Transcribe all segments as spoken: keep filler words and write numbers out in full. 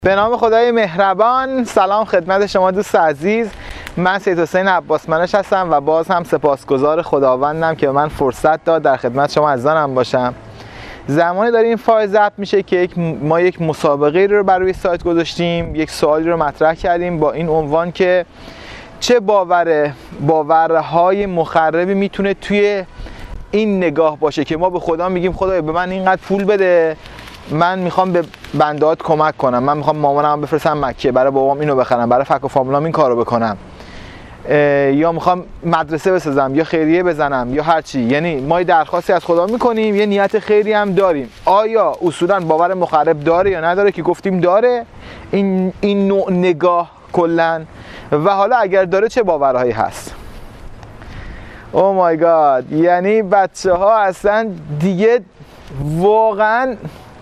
به نام خدای مهربان. سلام خدمت شما دوست عزیز. من سید حسین عباس منش هستم و باز هم سپاسگزار خداوندم که به من فرصت داد در خدمت شما عزیزانم باشم. زمانی داره این فایل ضبط میشه که یک ما یک مسابقه رو بر روی سایت گذاشتیم، یک سوالی رو مطرح کردیم با این عنوان که چه باور باورهای مخربی میتونه توی این نگاه باشه که ما به خدا میگیم خدایا به من اینقدر پول بده، من میخوام به بندهات کمک کنم، من میخوام مامانم بفرستم مکه، برای بابام اینو بخرم، برای فک و فامیلام این کارو بکنم، یا میخوام مدرسه بسازم یا خیریه بزنم یا هر چی. یعنی ما درخواستی از خدا میکنیم، یه نیت خیری هم داریم. آیا اصولا باور مخرب داره یا نداره؟ که گفتیم داره این این نوع نگاه کلا. و حالا اگر داره چه باورهایی هست؟ او مای گاد، یعنی بچه ها اصلا دیگه واقعا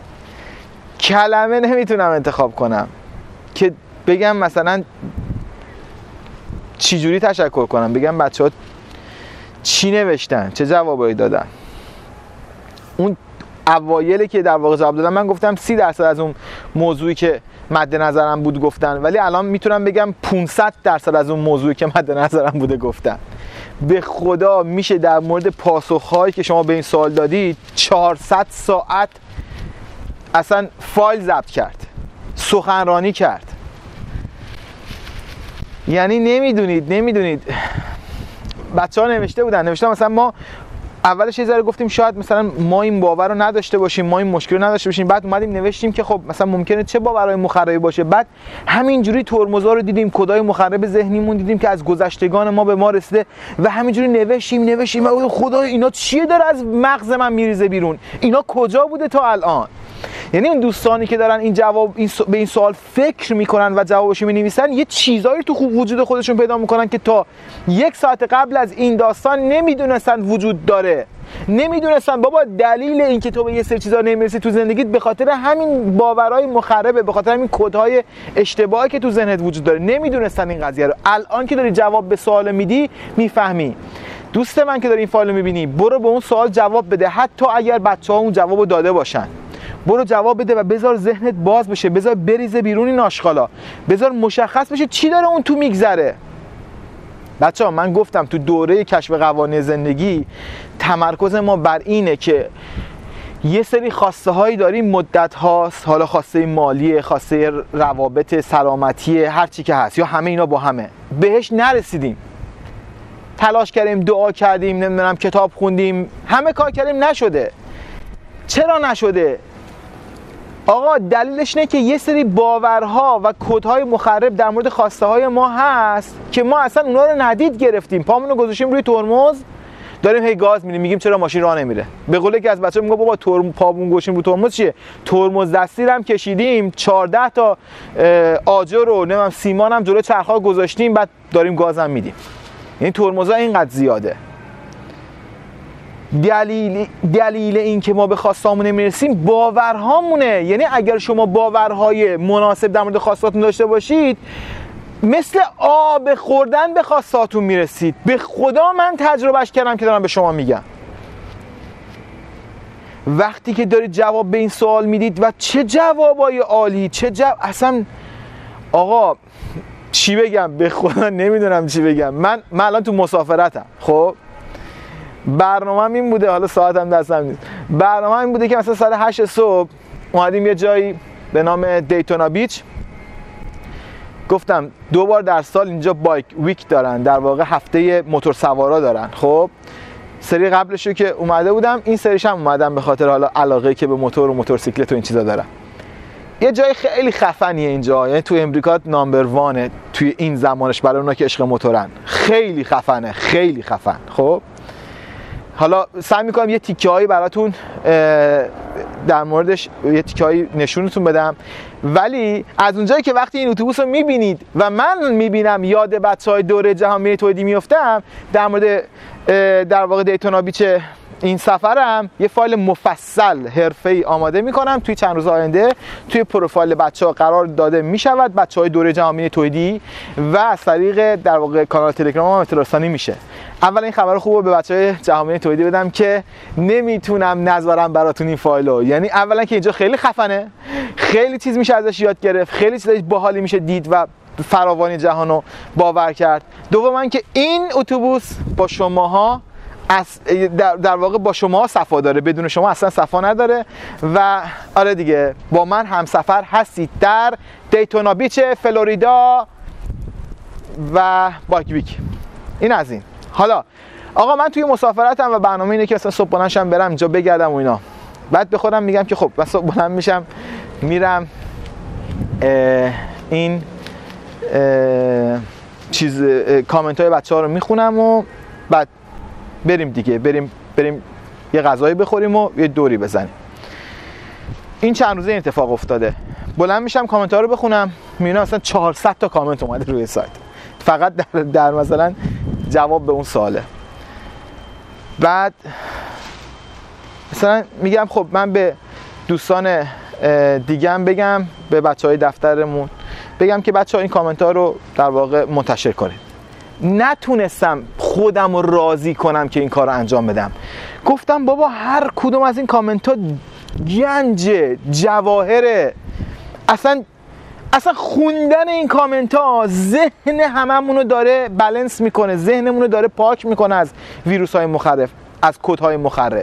کلمه نمیتونم انتخاب کنم که بگم مثلا چی جوری تشکر کنم، بگم بچه ها چی نوشتن، چه جوابایی دادن. اون اوایلی که در واقع جواب دادم من گفتم سی درصد از اون موضوعی که مد نظرم بود گفتن، ولی الان میتونم بگم پانصد درصد از اون موضوعی که مد نظرم بوده گفتن. به خدا میشه در مورد پاسخهایی که شما به این سوال دادید چهارصد ساعت اصلا فایل ضبط کرد، سخنرانی کرد. یعنی نمیدونید نمیدونید بچه ها نوشته بودن نوشته مثلا ما اولش یه ذره گفتیم شاید مثلا ما این باور رو نداشته باشیم، ما این مشکل رو نداشته باشیم، بعد اومدیم نوشتیم که خب مثلا ممکنه چه باورهای مخربی باشه. بعد همینجوری ترمزا رو دیدیم، کدای مخرب ذهنیمون دیدیم که از گذشتگان ما به ما رسیده و همینجوری نوشتیم نوشتیم و خدای اینا چیه داره از مغز من میریزه بیرون، اینا کجا بوده تا الان؟ یعنی این دوستانی که دارن این جواب این به این سوال فکر میکنن و جوابشو مینویسن یه چیزایی تو خوب وجود خودشون پیدا میکنن که تا یک ساعت قبل از این داستان نمیدونستن وجود داره. نمیدونستن بابا دلیل این که تو به یه سری چیزا نمیرسی تو زندگیت به خاطر همین باورهای مخربه، به خاطر همین کدهای اشتباهی که تو ذهنت وجود داره. نمیدونستن این قضیه رو. الان که داری جواب به سوال میدی میفهمی. دوست من که داری این فایل رو میبینی، برو به اون سوال جواب بده، حتی اگر بچه‌ها اون جوابو داده باشن. برو جواب بده و بذار ذهنت باز بشه، بذار بریزه بیرون این آشغالا، بذار مشخص بشه چی داره اون تو میگذره. بچه‌ها من گفتم تو دوره کشف قوانین زندگی تمرکز ما بر اینه که یه سری خواسته هایی داریم مدت هاست، حالا خواسته مالی، خواسته روابط، سلامتی، هر چی که هست یا همه اینا با همه، بهش نرسیدیم. تلاش کردیم، دعا کردیم، نمیدونم کتاب خوندیم، همه کار کردیم، نشده. چرا نشده؟ آقا دلیلش اینه که یه سری باورها و کدهای مخرب در مورد خواسته های ما هست که ما اصلا اونا رو ندید گرفتیم، پامونو گذاشتیم روی ترمز، داریم هی گاز میدیم، میگیم چرا ماشین راه نمیره. به قول یکی از بچه‌ها میگه بابا ترم پامون گذاشتیم رو ترمز چیه؟ ترمز دستی رو هم کشیدیم، چهارده تا آجر رو نمیدونم سیمان هم جلوی چرخ‌ها گذاشتیم، بعد داریم گاز هم میدیم. یعنی ترمزها اینقدر زیاده. دلیل دلیل این که ما به خواستامون نمیرسیم باورهامونه. یعنی اگر شما باورهای مناسب در مورد خواستاتون داشته باشید، مثل آب خوردن به خواستاتون میرسید. به خدا من تجربهش کردم که دارم به شما میگم. وقتی که دارید جواب به این سوال میدید و چه جوابای عالی، چه جواب اصلا آقا چی بگم، به خدا نمیدونم چی بگم. من من الان تو مسافرتم، خب برنامه‌م این بوده، حالا ساعتم دستم نیست، برنامه‌م این بوده که مثلا ساعت هشت صبح اومدیم یه جایی به نام دیتونا بیچ. گفتم دو بار در سال اینجا بایک ویک دارن، در واقع هفته موتور سوارا دارن. خب سری قبلشو که اومده بودم، این سریش هم اومدم به خاطر حالا علاقه که به موتور و موتورسیکلت و این چیزا دارم. یه جای خیلی خفنیه اینجا، یعنی تو امریکا نامبر وانه توی این زمانش برای اونا که عشق موتورن. خیلی خفنه، خیلی خفن. خب حالا سعی میکنم یه تیکه هایی براتون در موردش یه تیکه هایی نشونتون بدم، ولی از اونجایی که وقتی این اتوبوس رو میبینید و من میبینم یاد بچه های دوره جهان تویدی میفتم در مورد در واقع دیتونا بیچ این سفرم یه فایل مفصل حرفه‌ای آماده میکنم، توی چند روز آینده توی پروفایل بچه‌ها قرار داده میشود، بچه‌های دوره جهانی توحیدی، و از طریق در واقع کانال تلگرام هم اطلاع رسانی میشه. اول این خبر خوبو به بچه‌های جهانی توحیدی بدم که نمیتونم نذارم براتون این فایلو. یعنی اولا که اینجا خیلی خفنه، خیلی چیز میشه ازش یاد گرفت، خیلی چیزای باحالی میشه دید و فراوانی جهانو باور کرد. دوما که این اتوبوس با شماها در, در واقع با شما صفا داره، بدون شما اصلا صفا نداره. و آره دیگه با من همسفر هستید در دیتونا بیچ فلوریدا و باکویک. این از این. حالا آقا من توی مسافرتم و برنامه اینه که اصلا صبح بلندشم برم اینجا بگردم و اینا، بعد به خودم میگم که خب صبح بلند میشم میرم این چیز کامنت های بچه ها رو میخونم و بعد بریم دیگه بریم بریم یه غذایی بخوریم و یه دوری بزنیم. این چند روزه این اتفاق افتاده. بلند میشم کامنت ها رو بخونم، میبینم مثلا چهارصد تا کامنت اومده روی سایت فقط در, در مثلا جواب به اون سواله. بعد مثلا میگم خب من به دوستان دیگه هم بگم، به بچه های دفترمون بگم که بچه ها این کامنت ها رو در واقع منتشر کنید. نتونستم خودم رو راضی کنم که این کار رو انجام بدم. گفتم بابا هر کدوم از این کامنت ها گنج جواهره، اصلا اصلا خوندن این کامنت ها ذهن هممون رو داره بالانس میکنه، ذهنمون رو داره پاک میکنه از ویروس های مخرب، از کد های مخرب.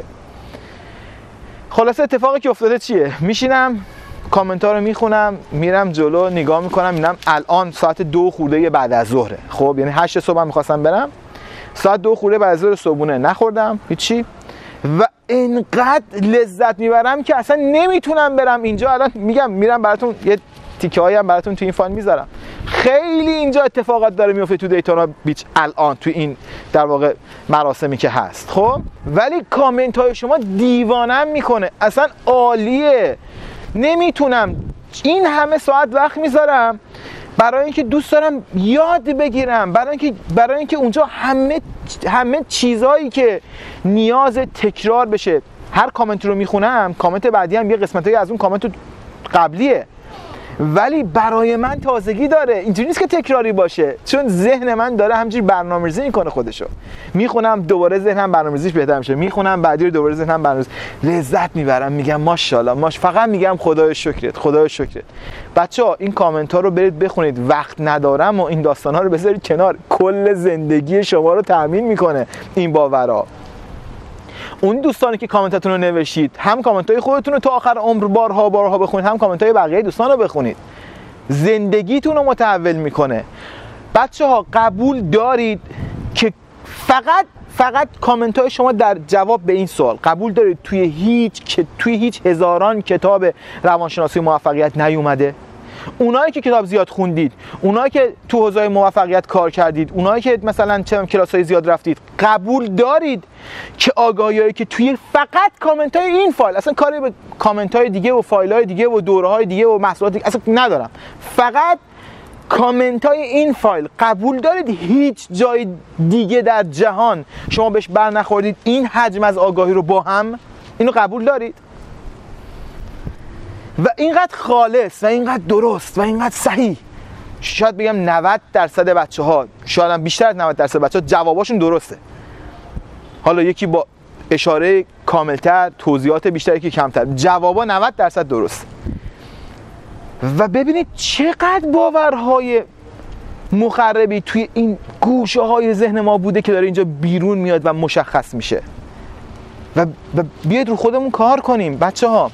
خلاصه اتفاقی که افتاده چیه؟ میشینم کامنت ها رو میخونم، میرم جلو نگاه میکنم، میبینم الان ساعت دو خورده بعد از ظهره. خب یعنی هشت صبح هم میخواستم برم، ساعت دو خورده بعد از ظهر صبحونه نخوردم هیچی و اینقدر لذت میبرم که اصلا نمیتونم برم اینجا. الان میگم میرم براتون یه تیکه هایی هم براتون تو این فایل میذارم. خیلی اینجا اتفاقات داره میفته تو دیتونا بیچ الان، تو این در واقع مراسمی که هست. خب ولی کامنت های شما دیوانم میکنه، اصلا عالیه. نمیتونم این همه ساعت وقت میذارم برای اینکه دوست دارم یاد بگیرم، برای اینکه برای اینکه اونجا همه همه چیزایی که نیاز تکرار بشه. هر کامنت رو میخونم، کامنت بعدی هم یه قسمتایی از اون کامنت قبلیه، ولی برای من تازگی داره. اینجوری نیست که تکراری باشه، چون ذهن من داره همینجوری برنامه‌ریزی میکنه خودشو. میخونم دوباره ذهنم برنامه‌ریزیش بهتر میشه، میخونم بعدی رو دوباره ذهنم برنامه‌ریزی، لذت میبرم. میگم ماشاءالله ماش فقط میگم خدای شکرت، خدای شکرت. بچه‌ها این کامنت ها رو برید بخونید. وقت ندارم و این داستان ها رو بذارید کنار، کل زندگی شما رو تضمین میکنه این باورا. اون دوستانی که کامنتاتون رو نوشید، هم کامنتای خودتون رو تا آخر عمر بارها بارها بخونید، هم کامنتای بقیه دوستان رو بخونید. زندگیتون رو متحول میکنه. بچه‌ها قبول دارید که فقط فقط کامنتای شما در جواب به این سوال، قبول دارید توی هیچ توی هیچ هزاران کتاب روانشناسی موفقیت نیومده؟ اونایی که کتاب زیاد خوندید، اونایی که تو حوزه موفقیت کار کردید، اونایی که مثلا چه کلاسای زیاد رفتید، قبول دارید که آگاهیایی که توی فقط کامنت های این فایل، اصلا کاری به کامنت های دیگه و فایل های دیگه و دوره های دیگه و محصولات دیگه اصلا ندارم، فقط کامنت های این فایل، قبول دارید هیچ جای دیگه در جهان شما بهش بر نخوردید این حجم از آگاهی رو با هم؟ اینو قبول دارید؟ و اینقدر خالص و اینقدر درست و اینقدر صحیح، شاید بگم نود درصد بچه ها، شاید هم بیشتر از نود درصد بچه ها جواباشون درسته. حالا یکی با اشاره کاملتر، توضیحات بیشتر، یکی کمتر، جوابا نود درصد درسته. و ببینید چقدر باورهای مخربی توی این گوشه های ذهن ما بوده که داره اینجا بیرون میاد و مشخص میشه. و بیاید رو خودمون کار کنیم بچه ها.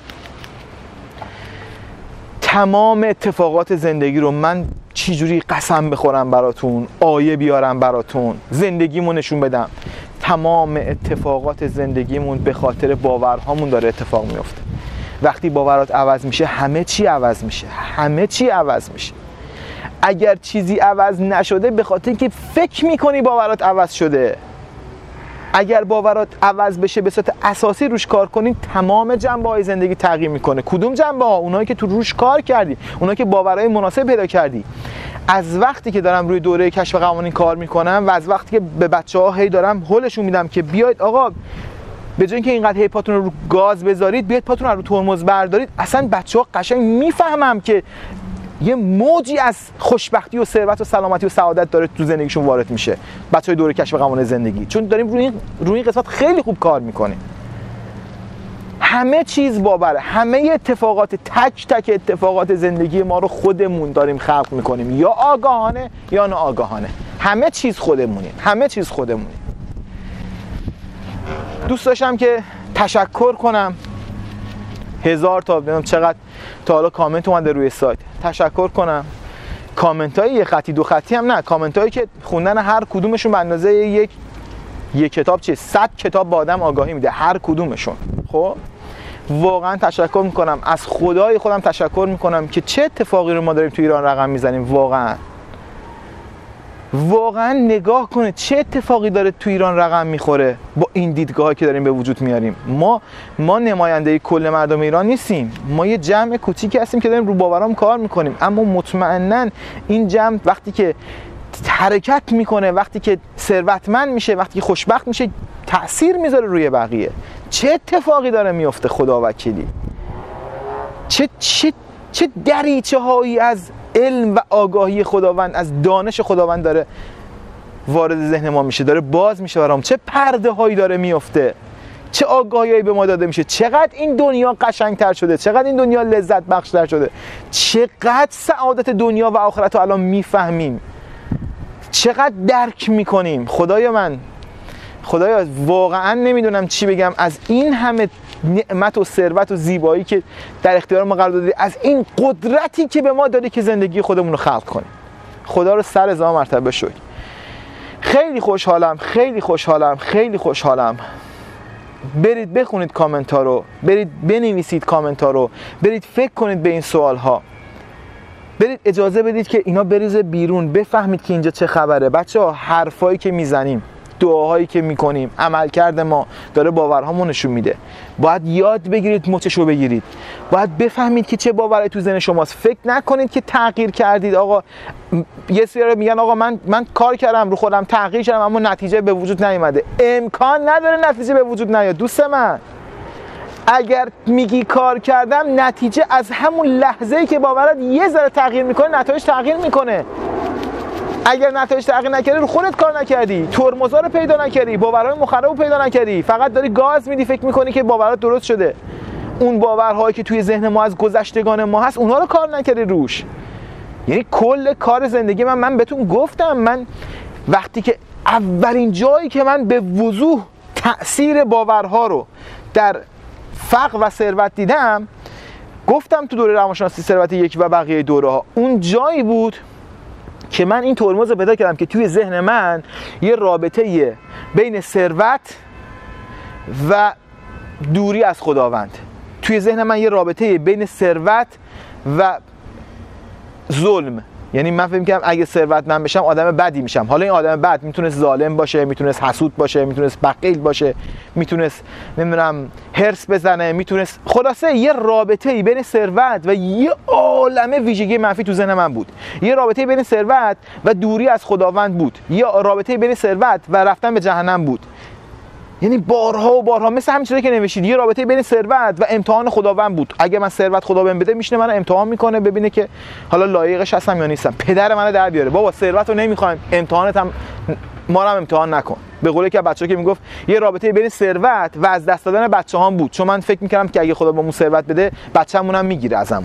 تمام اتفاقات زندگی رو من چجوری قسم بخورم براتون، آیه بیارم براتون، زندگیمون نشون بدم، تمام اتفاقات زندگیمون به خاطر باورهامون داره اتفاق میفته. وقتی باورات عوض میشه همه چی عوض میشه، همه چی عوض میشه. اگر چیزی عوض نشده به خاطر اینکه فکر میکنی باورات عوض شده. اگر باورات عوض بشه به صورت اساسی روش کار کنین، تمام جنبه‌های زندگی تغییر میکنه. کدوم جنبه‌ها؟ اونایی که تو روش کار کردی، اونایی که باورهای مناسب پیدا کردی. از وقتی که دارم روی دوره کشف قوانین کار میکنم و از وقتی که به بچه‌ها هی دارم هولشون میدم که بیاید آقا به جای اینکه اینقدر هی پاتون رو گاز بذارید، بیاید پاتون رو رو ترمز بردارید. اصلا بچه‌ها قشنگ میفهمم که یه موجی از خوشبختی و ثروت و سلامتی و سعادت داره تو زندگیشون وارد میشه، بچهای دوره کشف قوانین زندگی، چون داریم روی این روی این قسمت خیلی خوب کار میکنیم. همه چیز باوره، همه اتفاقات، تک تک اتفاقات زندگی ما رو خودمون داریم خلق میکنیم، یا آگاهانه یا ناآگاهانه. همه چیز خودمونیم، همه چیز خودمونیم. دوست داشتم که تشکر کنم، هزار تا ببینم چقدر تا حالا کامنت اومده روی سایت، تشکر کنم. کامنت های یه خطی دو خطی هم نه، کامنت هایی که خوندن هر کدومشون به اندازه یک یک کتاب چه صد کتاب به آدم آگاهی میده، هر کدومشون. خب واقعا تشکر میکنم، از خدای خودم تشکر میکنم که چه اتفاقی رو ما داریم تو ایران رقم میزنیم. واقعا واقعا نگاه کنه چه اتفاقی داره تو ایران رقم میخوره با این دیدگاهی که داریم به وجود میاریم. ما ما نماینده کل مردم ایران نیستیم، ما یه جمع کوچیکی هستیم که داریم رو باورام کار میکنیم، اما مطمئنا این جمع وقتی که حرکت میکنه، وقتی که ثروتمند میشه، وقتی که خوشبخت میشه، تأثیر میذاره روی بقیه. چه اتفاقی داره میفته خدا وکیلی، چه چه چه دریچه هایی از علم و آگاهی خداوند، از دانش خداوند داره وارد ذهن ما میشه، داره باز میشه برام، چه پرده هایی داره میفته، چه آگاهی به ما داده میشه، چقدر این دنیا قشنگتر شده، چقدر این دنیا لذت بخشتر شده، چقدر سعادت دنیا و آخرت رو الان میفهمیم، چقدر درک میکنیم. خدایا من خدایا واقعا نمیدونم چی بگم از این همه نعمت و ثروت و زیبایی که در اختیار ما قرار دادی، از این قدرتی که به ما دادی که زندگی خودمون رو خلق کنیم. خدا رو سر هزار مرتبه شکر. خیلی خوشحالم، خیلی خوشحالم، خیلی خوشحالم. برید بخونید کامنت ها رو، برید بنویسید کامنت ها رو، برید فکر کنید به این سوال ها، برید اجازه بدید که اینا بریزه بیرون، بفهمید که اینجا چه خبره. بچه ها حرفایی که میزنیم، دعاهایی که میکنیم، عملکرد ما داره باورهامون نشون میده. باید یاد بگیرید مچشو بگیرید، باید بفهمید که چه باوری تو ذهن شماست. فکر نکنید که تغییر کردید. آقا یه سری میگن آقا من من کار کردم رو خودم تغییر کردم اما نتیجه به وجود نیومده. امکان نداره نتیجه به وجود نیاد دوست من. اگر میگی کار کردم، نتیجه از همون لحظه‌ای که باورت یه ذره تغییر میکنه، نتایج تغییر میکنه. اگر نتایج تغییر نکردی، رو خودت کار نکردی، ترمزا رو پیدا نکردی، باورهای مخرب رو پیدا نکردی، فقط داری گاز میدی، فکر میکنی که باورات درست شده. اون باورهایی که توی ذهن ما از گذشتگان ما هست، اونها رو کار نکردی روش. یعنی کل کار زندگی من من بهتون گفتم، من وقتی که اولین جایی که من به وضوح تأثیر باورها رو در فقر و ثروت دیدم، گفتم تو دوره روانشناسی ثروت یک و بقیه دوره ها، اون جایی بود که من این ترمز رو پیدا کردم که توی ذهن من یه رابطه بین ثروت و دوری از خداوند، توی ذهن من یه رابطه بین ثروت و ظلم. یعنی من فکر می‌کردم اگه ثروتمند بشم آدم بدی میشم. حالا این آدم بد میتونست ظالم باشه، میتونست حسود باشه، میتونست بخیل باشه، میتونست نمیدونم هرس بزنه، میتونست، خلاصه یه رابطه‌ای بین ثروت و یه عالمه ویژگی منفی تو ذهن من بود. یه رابطه بین ثروت و دوری از خداوند بود، یه رابطه بین ثروت و رفتن به جهنم بود. یعنی بارها و بارها مثل همین چیزی که نوشتید، یه رابطه بین ثروت و امتحان خداوند بود. اگه من ثروت خدا بهم بده، میشینه منو امتحان میکنه ببینه که حالا لایقش هستم یا نیستم. پدر منو در بیاره، بابا ثروت رو نمیخوایم، امتحانت هم ما رو هم امتحان نکن. به قول که بچه‌ها که میگفت یه رابطه بین ثروت و از دست دادن بچه‌هام بود، چون من فکر میکردم که اگه خدا بهمون ثروت بده، بچه‌مون هم میگیره ازمون.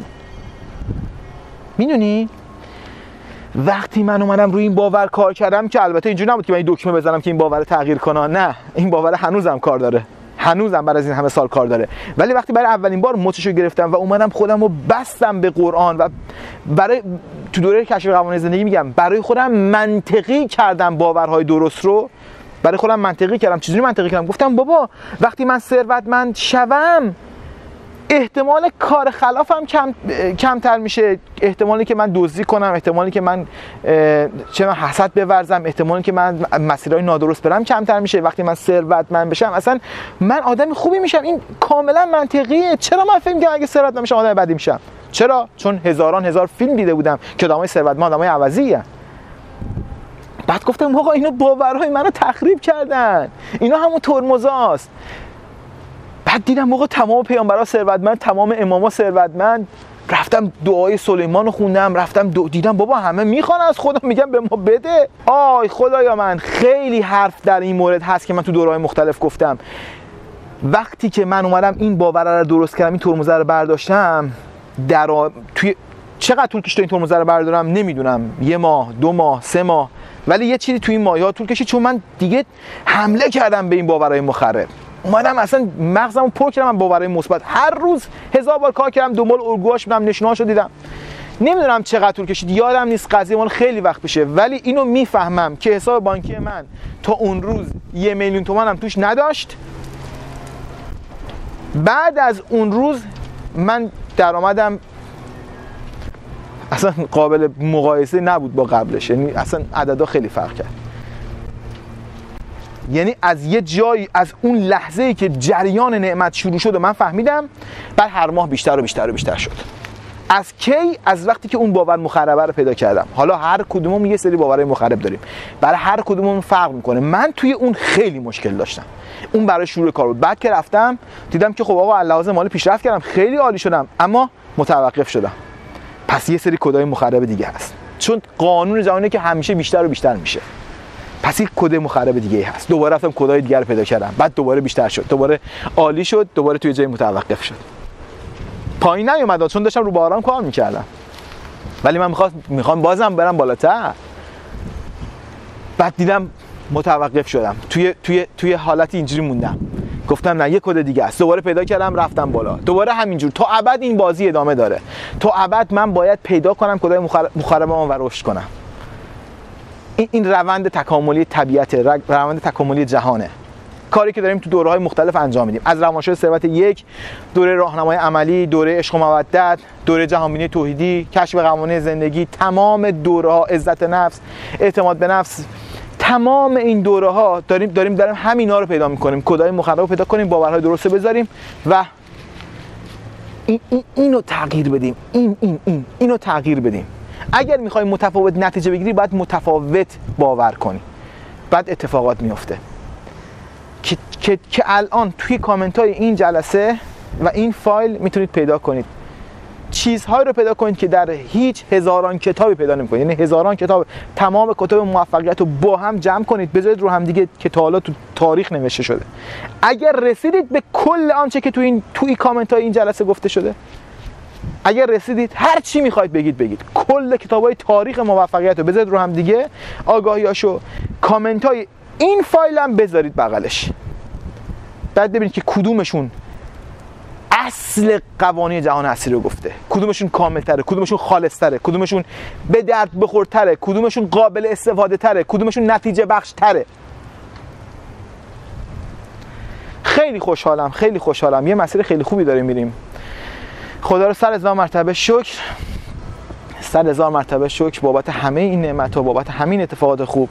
میدونی وقتی من اومدم روی این باور کار کردم، که البته اینجوری نبود که من این دکمه بزنم که این باور تغییر کنه، نه، این باور هنوزم کار داره، هنوزم بعد از این همه سال کار داره. ولی وقتی برای اولین بار مچشو گرفتم و اومدم خودم رو بستم به قرآن و برای تو دوره کشف قوانین زندگی میگم برای خودم منطقی کردم باورهای درست رو، برای خودم منطقی کردم. چجوری منطقی کردم؟ گفتم بابا وقتی من ثروتمند شوم، احتمال کار خلافم کم کمتر میشه، احتمالی که من دزدی کنم، احتمالی که من چه من حسد بورزم، احتمالی که من مسیرهای نادرست برم کمتر میشه. وقتی من ثروتمند بشم اصلا من آدم خوبی میشم. این کاملا منطقیه. چرا من فکر می‌کنم اگه ثروتمند بشم آدم بدی میشم؟ چرا؟ چون هزاران هزار فیلم دیده بودم که آدمای ثروتمند آدمای عوضی ان. بعد گفتم آقا اینا باورهای منو تخریب کردن، اینا همون ترمزاست. بعد دیدم موقع تمام پیامبرا ثروتمند، تمام اماما ثروتمند، رفتم دعای سلیمان رو خوندم، رفتم دو دیدم بابا همه میخوان از خدا، میگم به ما بده. آی خدایا من خیلی حرف در این مورد هست که من تو دوره‌های مختلف گفتم. وقتی که من اومدم این باور رو درست کردم، این ترمز رو برداشتم، در آ... توی چقدر طول کشید این ترمز رو بردارم نمیدونم، یه ماه، دو ماه، سه ماه، ولی یه چیزی توی این ماه‌ها طول کشید، چون من دیگه حمله کردم به این باورهای مخرب. اومدم اصلا مغزمو پر کردم من باورهای مثبت، هر روز هزار بار کار کردم، دنبال الگوهاش بودم، نشونهاشو دیدم. نمیدونم چقدر طول کشید، یادم نیست، قضیه مال خیلی وقت بشه، ولی اینو میفهمم که حساب بانکی من تا اون روز یه میلیون تومان هم توش نداشت. بعد از اون روز من درآمدم اصلا قابل مقایسه نبود با قبلش، یعنی اصلا عددا خیلی فرق کرد. یعنی از یه جایی، از اون لحظه‌ای که جریان نعمت شروع شد و من فهمیدم، بعد هر ماه بیشتر و بیشتر و بیشتر شد. از کی؟ از وقتی که اون باور مخربه رو پیدا کردم. حالا هر کدوممون یه سری باورهای مخرب داریم، برای هر کدوممون فرق میکنه. من توی اون خیلی مشکل داشتم، اون برای شروع کار بود. بعد که رفتم دیدم که خب آقا لحاظ مالی پیشرفت کردم، خیلی عالی شدم، اما متوقف شدم. پس یه سری کدای مخرب دیگه هست، چون قانون جهانیه که همیشه بیشتر و بیشتر میشه. پس یک کد مخرب دیگه هست. دوباره رفتم کدای دیگر رو پیدا کردم، بعد دوباره بیشتر شد، دوباره عالی شد، دوباره توی جای متوقف شد. پایین نیومد چون داشتم رو بارام کار میکردم، ولی من میخواست میخوام بازم برم بالاتر. بعد دیدم متوقف شدم، توی توی توی حالت اینجوری موندم. گفتم نه، یه کد دیگه است. دوباره پیدا کردم، رفتم بالا، دوباره همینجور تا ابد این بازی ادامه داره. تا ابد من باید پیدا کنم کدای مخربم و رشد کنم. این این روند تکاملی طبیعت، روند تکاملی جهانه. کاری که داریم تو دوره‌های مختلف انجام میدیم، از روانشناسی ثروت یک، دوره راهنمای عملی، دوره عشق و مودت، دوره جهانبینی توحیدی، کشف قوانین زندگی، تمام دوره‌ها، عزت نفس، اعتماد به نفس، تمام این دوره‌ها داریم داریم داریم همینا رو پیدا می‌کنیم، کدای مخرب رو پیدا کنیم، باورهای درست بذاریم و این این اینو تغییر بدیم. این این این اینو تغییر بدیم. اگر می‌خوای متفاوت نتیجه بگیری، باید متفاوت باور کنی، بعد اتفاقات میفته. که, که, که الان توی کامنت های این جلسه و این فایل میتونید پیدا کنید چیزهایی رو پیدا کنید که در هیچ هزاران کتابی پیدا نمی‌کنید. یعنی هزاران کتاب، تمام کتاب موفقیت رو با هم جمع کنید، بذارید رو هم دیگه که تا حالا تو تاریخ نوشته شده. اگر رسیدید به کل آنچه که تو این توی کامنت های این جلسه گفته شده، اگر رسیدید هر چی میخواید بگید بگید، کل کتابای تاریخ موفقیت رو بذارید رو هم دیگه، آگاهیاشو، کامنت های این فایل هم بذارید بغلش. بعد ببینید که کدومشون اصل قوانین جهان هستی رو گفته، کدومشون کامل‌تره، کدومشون خالص‌تره، کدومشون به درد بخورتره، کدومشون قابل استفاده تره، کدومشون نتیجه بخش تره. خیلی خوشحالم، خیلی خوشحالم. یه مسیر خیلی خوبی داریم میریم. خدا رو صد هزار مرتبه شکر، صد هزار مرتبه شکر بابت همه این نعمت‌ها، بابت همین اتفاقات خوب.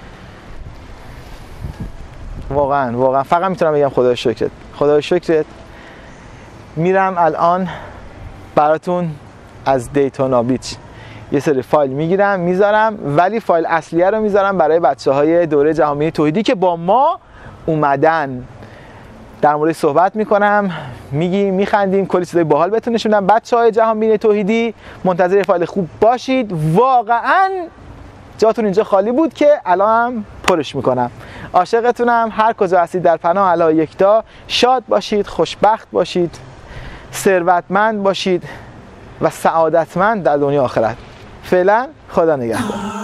واقعا واقعا فقط میتونم بگم خدای شکرت، خدای شکرت. میرم الان براتون از دیتونا بیچ یه سری فایل میگیرم میذارم، ولی فایل اصلیه رو میذارم برای بچه‌های دوره جهانبینی توحیدی که با ما اومدن. در مورد صحبت میکنم، میگیم، میخندیم، کلی چیزای باحال بهتون نشون میدم. بچه‌های جهانبینی توحیدی منتظر فایل خوب باشید. واقعا جاتون اینجا خالی بود که الان پرش میکنم. عاشقتونم. هر کجا هستید در پناه الله یکتا شاد باشید، خوشبخت باشید، ثروتمند باشید و سعادتمند در دنیا آخرت. فعلا خدا نگهدار.